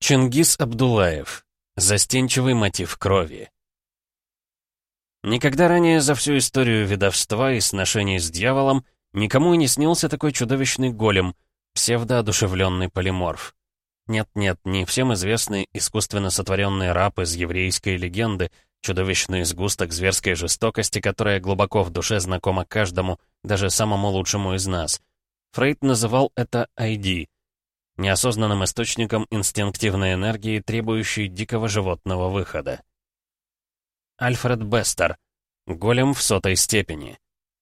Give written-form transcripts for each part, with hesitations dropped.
Чингис Абдулаев. Застенчивый мотив крови. Никогда ранее за всю историю ведовства и сношений с дьяволом никому и не снился такой чудовищный голем, псевдоодушевленный полиморф. Нет-нет, не всем известный искусственно сотворенный раб из еврейской легенды, чудовищный сгусток зверской жестокости, которая глубоко в душе знакома каждому, даже самому лучшему из нас. Фрейд называл это ID — неосознанным источником инстинктивной энергии, требующей дикого животного выхода. Альфред Бестер. Голем в 100-й степени.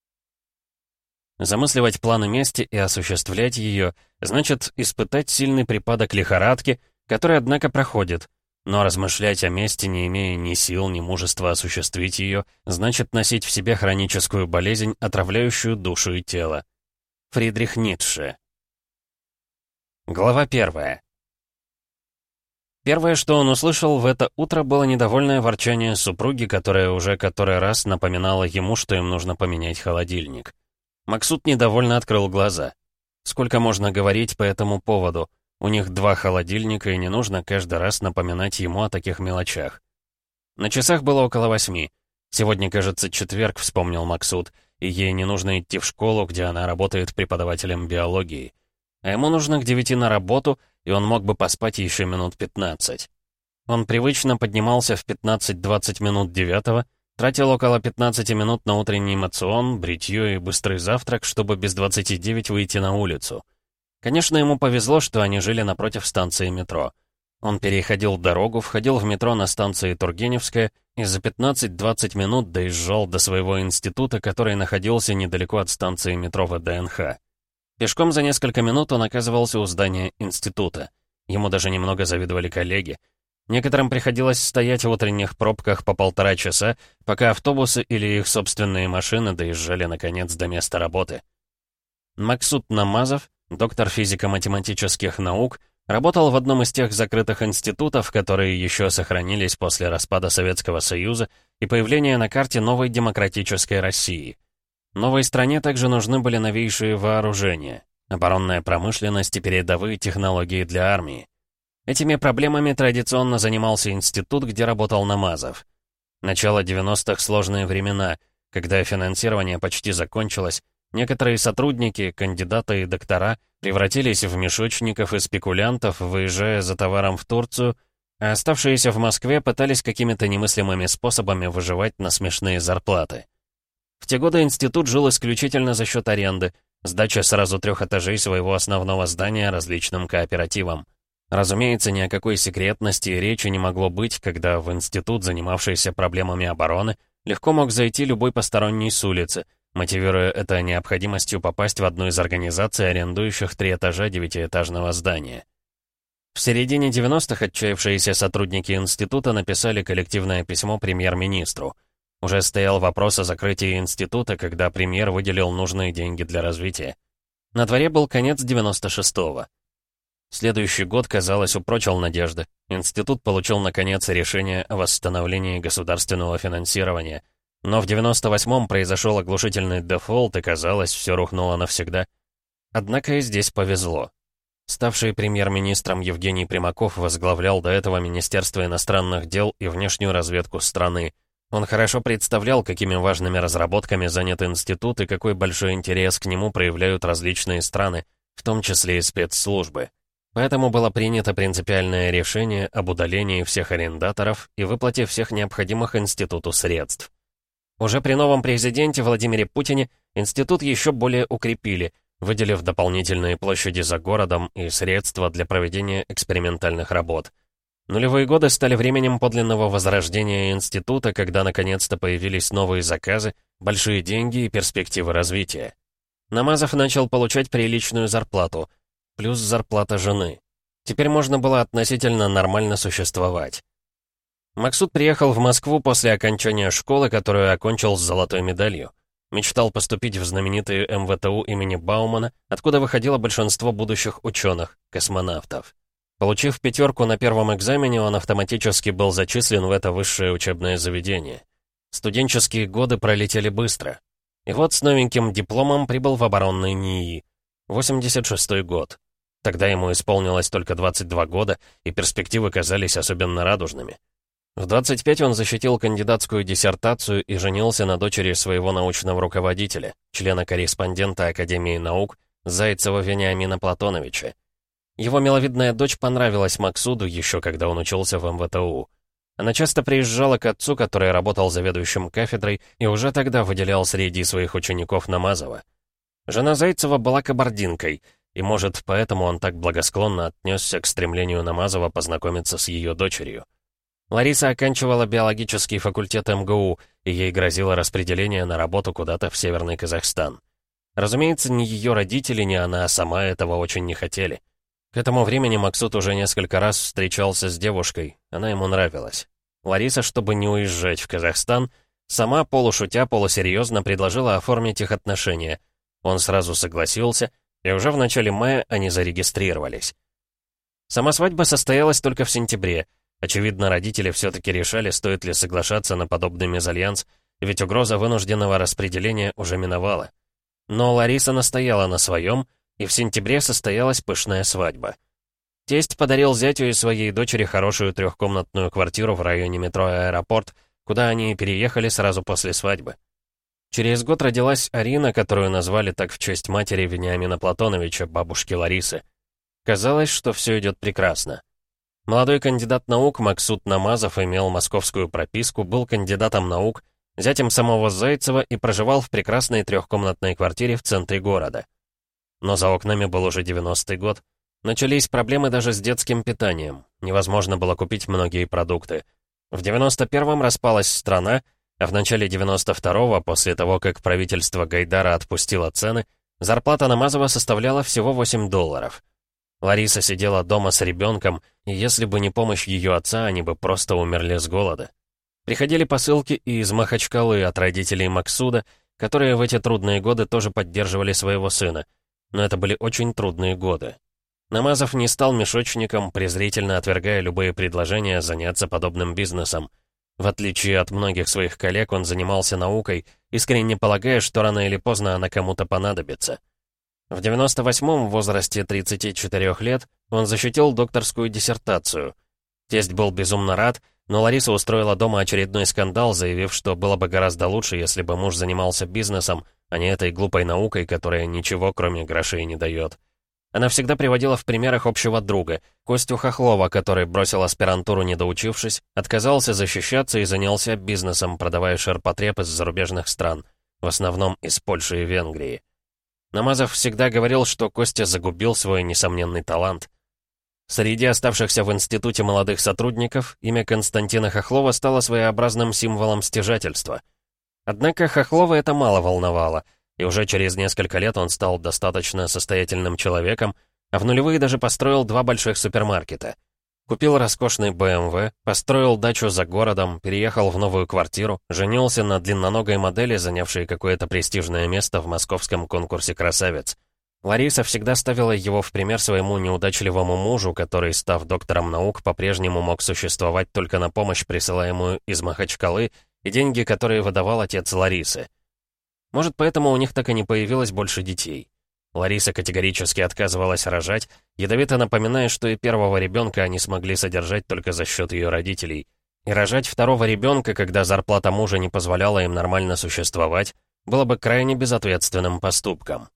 Замысливать планы мести и осуществлять ее значит испытать сильный припадок лихорадки, который, однако, проходит. Но размышлять о мести, не имея ни сил, ни мужества осуществить ее, значит носить в себе хроническую болезнь, отравляющую душу и тело. Фридрих Ницше. Глава 1. Первое, что он услышал в это утро, было недовольное ворчание супруги, которая уже который раз напоминала ему, что им нужно поменять холодильник. Максут недовольно открыл глаза. Сколько можно говорить по этому поводу? У них 2 холодильника, и не нужно каждый раз напоминать ему о таких мелочах. На часах было около 8. Сегодня, кажется, четверг, вспомнил Максут, и ей не нужно идти в школу, где она работает преподавателем биологии. А ему нужно к 9 на работу, и он мог бы поспать еще минут 15. Он привычно поднимался в 15-20 минут 9, тратил около 15 минут на утренний моцион, бритье и быстрый завтрак, чтобы без 29 выйти на улицу. Конечно, ему повезло, что они жили напротив станции метро. Он переходил дорогу, входил в метро на станции Тургеневская и за 15-20 минут доезжал до своего института, который находился недалеко от станции метро ВДНХ. Пешком за несколько минут он оказывался у здания института. Ему даже немного завидовали коллеги. Некоторым приходилось стоять в утренних пробках по 1,5 часа, пока автобусы или их собственные машины доезжали наконец до места работы. Максут Намазов, доктор физико-математических наук, работал в одном из тех закрытых институтов, которые еще сохранились после распада Советского Союза и появления на карте новой демократической России. Новой стране также нужны были новейшие вооружения, оборонная промышленность и передовые технологии для армии. Этими проблемами традиционно занимался институт, где работал Намазов. Начало 90-х — сложные времена, когда финансирование почти закончилось, некоторые сотрудники, кандидаты и доктора превратились в мешочников и спекулянтов, выезжая за товаром в Турцию, а оставшиеся в Москве пытались какими-то немыслимыми способами выживать на смешные зарплаты. В те годы институт жил исключительно за счет аренды, сдачи сразу 3 этажей своего основного здания различным кооперативам. Разумеется, ни о какой секретности и речи не могло быть, когда в институт, занимавшийся проблемами обороны, легко мог зайти любой посторонний с улицы, мотивируя это необходимостью попасть в одну из организаций, арендующих 3 этажа 9-этажного здания. В середине 90-х отчаявшиеся сотрудники института написали коллективное письмо премьер-министру. Уже стоял вопрос о закрытии института, когда премьер выделил нужные деньги для развития. На дворе был конец 96-го. Следующий год, казалось, упрочил надежды. Институт получил, наконец, решение о восстановлении государственного финансирования. Но в 98-м произошел оглушительный дефолт, и, казалось, все рухнуло навсегда. Однако и здесь повезло. Ставший премьер-министром Евгений Примаков возглавлял до этого Министерство иностранных дел и внешнюю разведку страны. Он хорошо представлял, какими важными разработками занят институт и какой большой интерес к нему проявляют различные страны, в том числе и спецслужбы. Поэтому было принято принципиальное решение об удалении всех арендаторов и выплате всех необходимых институту средств. Уже при новом президенте Владимире Путине институт еще более укрепили, выделив дополнительные площади за городом и средства для проведения экспериментальных работ. Нулевые годы стали временем подлинного возрождения института, когда наконец-то появились новые заказы, большие деньги и перспективы развития. Намазов начал получать приличную зарплату, плюс зарплата жены. Теперь можно было относительно нормально существовать. Максут приехал в Москву после окончания школы, которую окончил с золотой медалью. Мечтал поступить в знаменитые МВТУ имени Баумана, откуда выходило большинство будущих ученых, космонавтов. Получив 5 на первом экзамене, он автоматически был зачислен в это высшее учебное заведение. Студенческие годы пролетели быстро. И вот с новеньким дипломом прибыл в оборонный НИИ. 86-й год. Тогда ему исполнилось только 22 года, и перспективы казались особенно радужными. В 25 он защитил кандидатскую диссертацию и женился на дочери своего научного руководителя, члена-корреспондента Академии наук Зайцева Вениамина Платоновича. Его миловидная дочь понравилась Максуду еще когда он учился в МВТУ. Она часто приезжала к отцу, который работал заведующим кафедрой, и уже тогда выделял среди своих учеников Намазова. Жена Зайцева была кабардинкой, и, может, поэтому он так благосклонно отнесся к стремлению Намазова познакомиться с ее дочерью. Лариса оканчивала биологический факультет МГУ, и ей грозило распределение на работу куда-то в Северный Казахстан. Разумеется, ни ее родители, ни она сама этого очень не хотели. К этому времени Максут уже несколько раз встречался с девушкой, она ему нравилась. Лариса, чтобы не уезжать в Казахстан, сама, полушутя, полусерьезно предложила оформить их отношения. Он сразу согласился, и уже в начале мая они зарегистрировались. Сама свадьба состоялась только в сентябре. Очевидно, родители все-таки решали, стоит ли соглашаться на подобный мезальянс, ведь угроза вынужденного распределения уже миновала. Но Лариса настояла на своем, и в сентябре состоялась пышная свадьба. Тесть подарил зятю и своей дочери хорошую трехкомнатную квартиру в районе метро «Аэропорт», куда они и переехали сразу после свадьбы. Через год родилась Арина, которую назвали так в честь матери Вениамина Платоновича, бабушки Ларисы. Казалось, что все идет прекрасно. Молодой кандидат наук Максут Намазов имел московскую прописку, был кандидатом наук, зятем самого Зайцева и проживал в прекрасной трехкомнатной квартире в центре города. Но за окнами был уже 90-й год. Начались проблемы даже с детским питанием. Невозможно было купить многие продукты. В 91-м распалась страна, а в начале 92-го, после того, как правительство Гайдара отпустило цены, зарплата Намазова составляла всего $8. Лариса сидела дома с ребенком, и если бы не помощь ее отца, они бы просто умерли с голода. Приходили посылки и из Махачкалы от родителей Максуда, которые в эти трудные годы тоже поддерживали своего сына. Но это были очень трудные годы. Намазов не стал мешочником, презрительно отвергая любые предложения заняться подобным бизнесом. В отличие от многих своих коллег, он занимался наукой, искренне полагая, что рано или поздно она кому-то понадобится. В 98-м, в возрасте 34 лет, он защитил докторскую диссертацию. Тесть был безумно рад, но Лариса устроила дома очередной скандал, заявив, что было бы гораздо лучше, если бы муж занимался бизнесом, а не этой глупой наукой, которая ничего, кроме грошей, не дает. Она всегда приводила в примерах общего друга, Костю Хохлова, который бросил аспирантуру, не доучившись, отказался защищаться и занялся бизнесом, продавая ширпотреб из зарубежных стран, в основном из Польши и Венгрии. Намазов всегда говорил, что Костя загубил свой несомненный талант. Среди оставшихся в институте молодых сотрудников имя Константина Хохлова стало своеобразным символом стяжательства. Однако Хохлова это мало волновало, и уже через несколько лет он стал достаточно состоятельным человеком, а в нулевые даже построил 2 больших супермаркета. Купил роскошный БМВ, построил дачу за городом, переехал в новую квартиру, женился на длинноногой модели, занявшей какое-то престижное место в московском конкурсе «Красавец». Лариса всегда ставила его в пример своему неудачливому мужу, который, став доктором наук, по-прежнему мог существовать только на помощь, присылаемую из Махачкалы, и деньги, которые выдавал отец Ларисы. Может, поэтому у них так и не появилось больше детей. Лариса категорически отказывалась рожать, ядовито напоминая, что и первого ребенка они смогли содержать только за счет ее родителей. И рожать второго ребенка, когда зарплата мужа не позволяла им нормально существовать, было бы крайне безответственным поступком.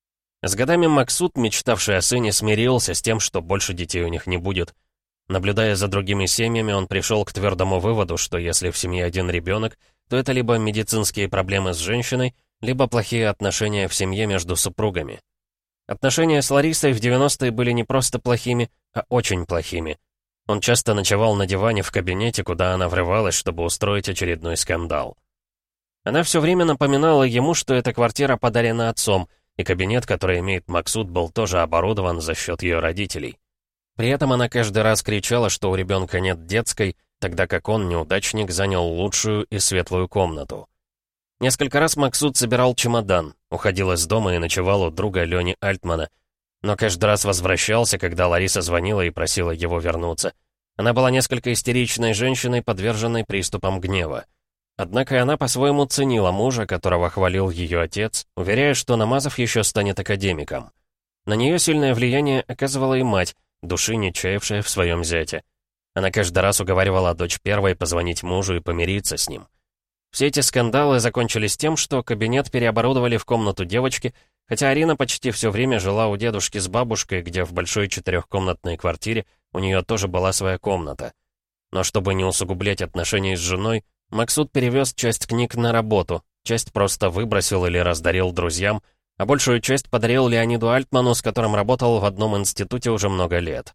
С годами Максут, мечтавший о сыне, смирился с тем, что больше детей у них не будет. Наблюдая за другими семьями, он пришел к твердому выводу, что если в семье один ребенок, то это либо медицинские проблемы с женщиной, либо плохие отношения в семье между супругами. Отношения с Ларисой в 90-е были не просто плохими, а очень плохими. Он часто ночевал на диване в кабинете, куда она врывалась, чтобы устроить очередной скандал. Она все время напоминала ему, что эта квартира подарена отцом, и кабинет, который имеет Максут, был тоже оборудован за счет ее родителей. При этом она каждый раз кричала, что у ребенка нет детской, тогда как он, неудачник, занял лучшую и светлую комнату. Несколько раз Максут собирал чемодан, уходил из дома и ночевал у друга Лёни Альтмана. Но каждый раз возвращался, когда Лариса звонила и просила его вернуться. Она была несколько истеричной женщиной, подверженной приступам гнева. Однако она по-своему ценила мужа, которого хвалил ее отец, уверяя, что Намазов еще станет академиком. На нее сильное влияние оказывала и мать, души не чаявшая в своем зяте. Она каждый раз уговаривала дочь первой позвонить мужу и помириться с ним. Все эти скандалы закончились тем, что кабинет переоборудовали в комнату девочки, хотя Арина почти все время жила у дедушки с бабушкой, где в большой 4-комнатной квартире у нее тоже была своя комната. Но чтобы не усугублять отношения с женой, Максут перевез часть книг на работу, часть просто выбросил или раздарил друзьям, а большую часть подарил Леониду Альтману, с которым работал в одном институте уже много лет.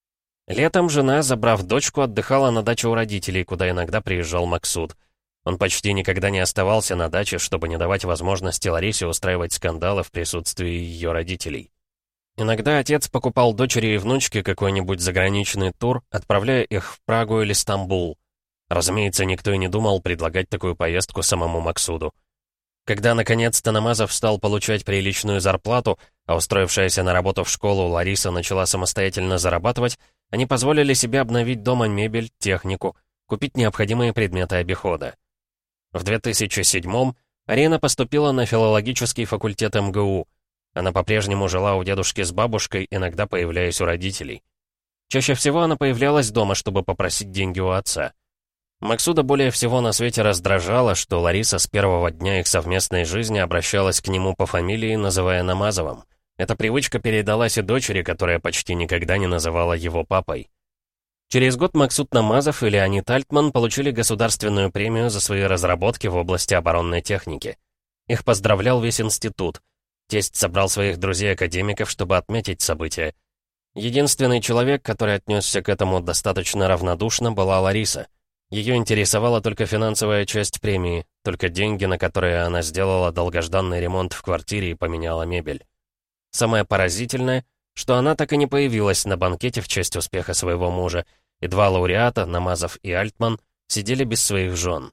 Летом жена, забрав дочку, отдыхала на даче у родителей, куда иногда приезжал Максут. Он почти никогда не оставался на даче, чтобы не давать возможности Ларисе устраивать скандалы в присутствии ее родителей. Иногда отец покупал дочери и внучке какой-нибудь заграничный тур, отправляя их в Прагу или Стамбул. Разумеется, никто и не думал предлагать такую поездку самому Максуду. Когда наконец-то Намазов стал получать приличную зарплату, а устроившаяся на работу в школу Лариса начала самостоятельно зарабатывать, они позволили себе обновить дома мебель, технику, купить необходимые предметы обихода. В 2007-м Арина поступила на филологический факультет МГУ. Она по-прежнему жила у дедушки с бабушкой, иногда появляясь у родителей. Чаще всего она появлялась дома, чтобы попросить деньги у отца. Максуда более всего на свете раздражало, что Лариса с первого дня их совместной жизни обращалась к нему по фамилии, называя Намазовым. Эта привычка передалась и дочери, которая почти никогда не называла его папой. Через год Максут Намазов и Леонид Альтман получили государственную премию за свои разработки в области оборонной техники. Их поздравлял весь институт. Тесть собрал своих друзей-академиков, чтобы отметить событие. Единственный человек, который отнесся к этому достаточно равнодушно, была Лариса. Ее интересовала только финансовая часть премии, только деньги, на которые она сделала долгожданный ремонт в квартире и поменяла мебель. Самое поразительное, что она так и не появилась на банкете в честь успеха своего мужа, и два лауреата, Намазов и Альтман, сидели без своих жен.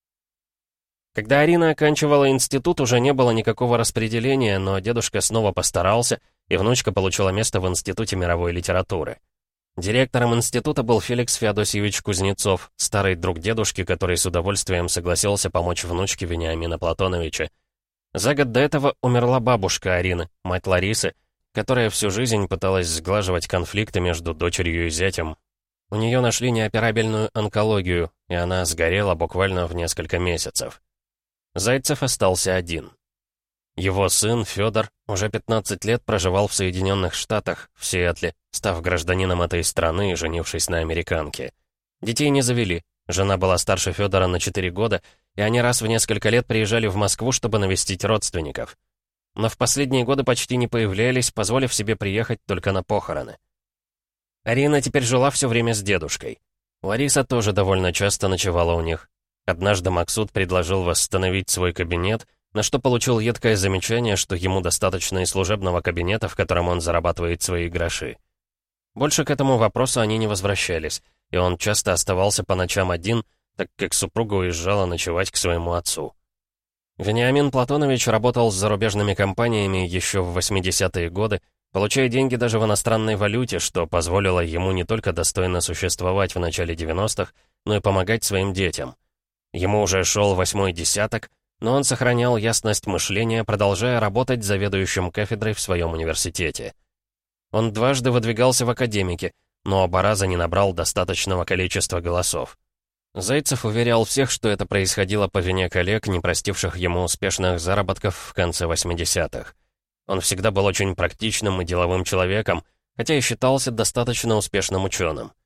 Когда Арина оканчивала институт, уже не было никакого распределения, но дедушка снова постарался, и внучка получила место в Институте мировой литературы. Директором института был Феликс Феодосьевич Кузнецов, старый друг дедушки, который с удовольствием согласился помочь внучке Вениамина Платоновича. За год до этого умерла бабушка Арины, мать Ларисы, которая всю жизнь пыталась сглаживать конфликты между дочерью и зятем. У нее нашли неоперабельную онкологию, и она сгорела буквально в несколько месяцев. Зайцев остался один. Его сын, Федор, уже 15 лет проживал в Соединенных Штатах, в Сиэтле, став гражданином этой страны и женившись на американке. Детей не завели, жена была старше Федора на 4 года, и они раз в несколько лет приезжали в Москву, чтобы навестить родственников. Но в последние годы почти не появлялись, позволив себе приехать только на похороны. Арина теперь жила все время с дедушкой. Лариса тоже довольно часто ночевала у них. Однажды Максут предложил восстановить свой кабинет, на что получил едкое замечание, что ему достаточно и служебного кабинета, в котором он зарабатывает свои гроши. Больше к этому вопросу они не возвращались, и он часто оставался по ночам один, так как супруга уезжала ночевать к своему отцу. Вениамин Платонович работал с зарубежными компаниями еще в 80-е годы, получая деньги даже в иностранной валюте, что позволило ему не только достойно существовать в начале 90-х, но и помогать своим детям. Ему уже шел 8-й десяток, но он сохранял ясность мышления, продолжая работать заведующим кафедрой в своем университете. Он дважды выдвигался в академики, но оба раза не набрал достаточного количества голосов. Зайцев уверял всех, что это происходило по вине коллег, не простивших ему успешных заработков в конце 80-х. Он всегда был очень практичным и деловым человеком, хотя и считался достаточно успешным ученым.